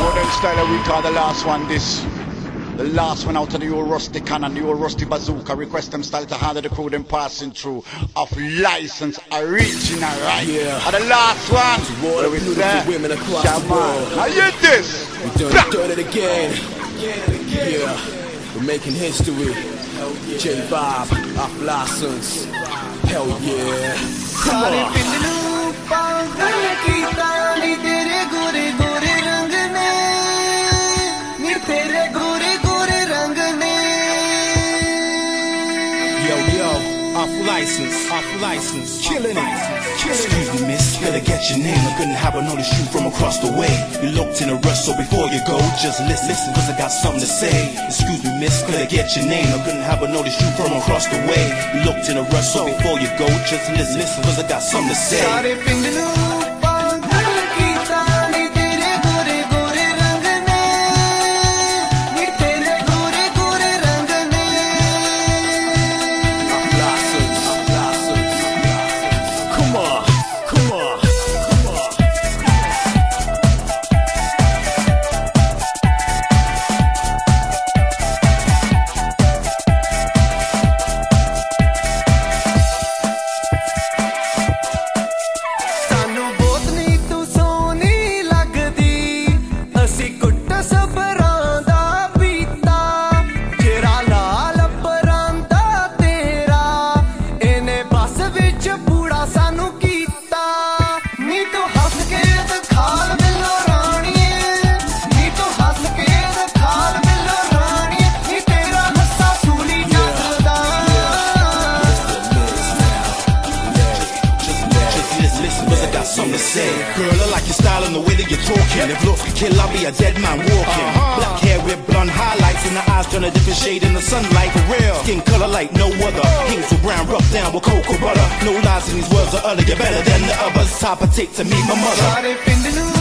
Modern style that we call the last one, this. The last one out of the old rusty cannon, the old rusty bazooka. Request them style to handle the crew them passing through. Of license, original, right? Yeah. And the last one, What we say? Women across the world. I hear this. We done it again. Yeah. We're making history. J Bob, off license. Hell yeah. Come on. Off license, killing it. Excuse me, miss, better get your name. I couldn't have noticed you from across the way. You looked in a rush, so before you go, just listen, cause I got something to say. Excuse me, miss, better get your name. I couldn't have noticed you from across the way. You looked in a rush, so before you go, just listen, cause I got something to say. Something to say. Girl, I like your style and the way that you're talking. If looks could kill, I'll be a dead man walking. Black hair with blonde highlights and the eyes turn a different shade in the sunlight. For real, skin color like no other. Kings with brown, rubbed down with cocoa butter. No lies in these words are other. You're better than the others. Type I take to meet my mother.